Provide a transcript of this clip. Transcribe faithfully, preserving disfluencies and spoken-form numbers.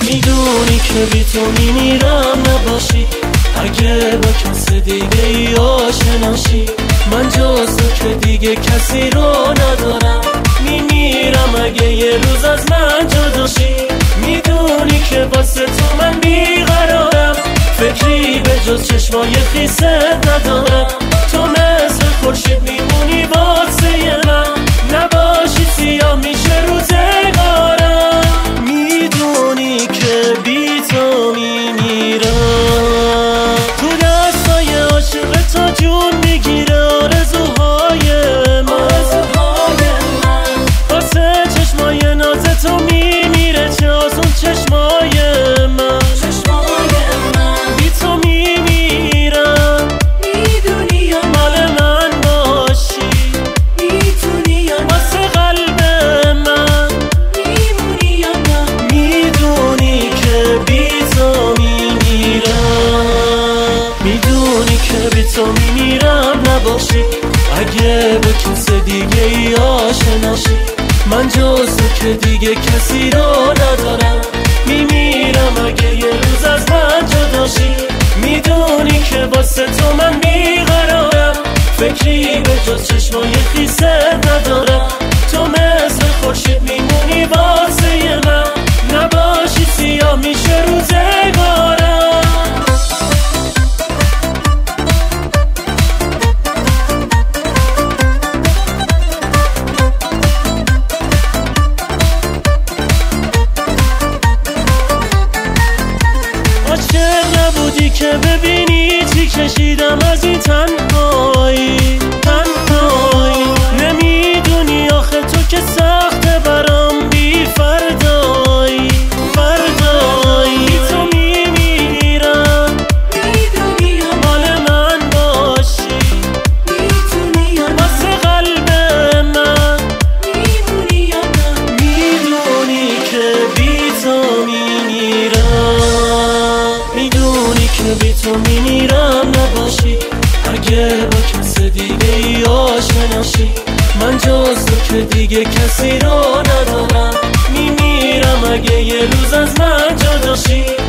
میدونی که بی تو میمیرم نباشی، اگه با کس دیگه ای آشناشی. من جز تو که دیگه کسی رو ندارم، میمیرم اگه یه روز از من جداشی. میدونی که واسه تو من بیقرارم، فکری به جز چشمای خیست ندارم. تو مثل خورشید میمونی واسه من، نباشی سیاه میشه روزگارم. میدونی که بی تو میمیرم، تو دستای عاشق تا جون میگیره آرزوهای من. واسه چشمای ناز تو میمیره چه از اون چشمای من. بی تو میمیرم، میدونی یا مال من باشی، میتونی یا واسه قلب من میمونی یا نه. میدونی که بی تو میمیرم، میدونی که بی تو میمیرم نباشی، اگه به کس دیگه ای آشناشی. من جز تو که دیگه کسی رو ندارم، میمیرم اگه یه روز از من جداشی. میدونی که واسه تو من بیقرارم، فکری به جز چشمای خیست ندارم. تو مثل خورشید میمونی واسه من، نباشی سیاه میشه روزگارم. عاشق نبودی که ببینی چی کشیدم از این تنهایی، تنهایی. نمیدونی آخه تو که سخته برام بی فردایی، فردایی. بی تو میمیرم، میدونی یا مال من باشی، میتونی یا واسه قلب من میمونی یا نه. میدونی که بی تو میمیرم، میدونی که بی تو میمیرم نباشی، اگه با کس دیگه ای آشناشی. من جز تو که دیگه کسی رو ندارم، میمیرم اگه یه روز از من جداشی.